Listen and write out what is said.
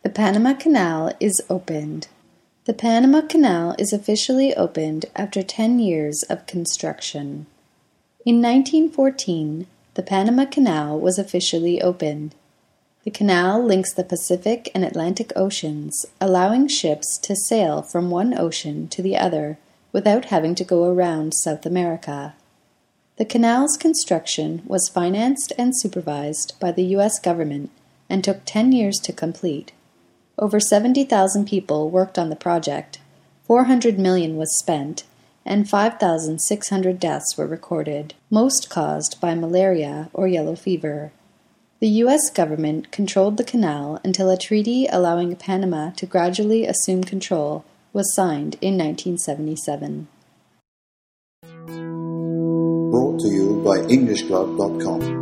The Panama Canal is opened. The Panama Canal is officially opened after 10 years of construction. In 1914, the Panama Canal was officially opened. The canal links the Pacific and Atlantic Oceans, allowing ships to sail from one ocean to the other without having to go around South America. The canal's construction was financed and supervised by the U.S. government and took 10 years to complete. Over 70,000 people worked on the project, $400 million was spent, and 5,600 deaths were recorded, most caused by malaria or yellow fever. The U.S. government controlled the canal until a treaty allowing Panama to gradually assume control was signed in 1977. Brought to you by EnglishClub.com.